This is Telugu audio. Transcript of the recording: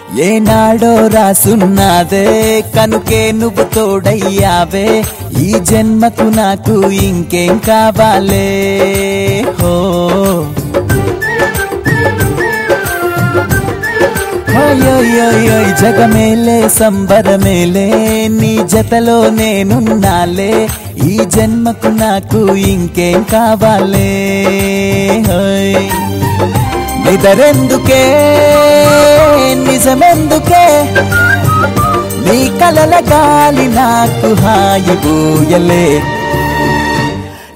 ఏనాడో రాసున్నదే కనుకే నువ్వు తోడయ్యావే ఈ జన్మకు నాకు ఇంకేం కావాలే హో జగమేలే సంబరమేలే నీ జతలో నేనున్నాలే ఈ జన్మకు నాకు ఇంకేం కావాలే నిదరెందుకే నిజమెందుకే నీ కలల గాలి నాకు హాయి బూయలే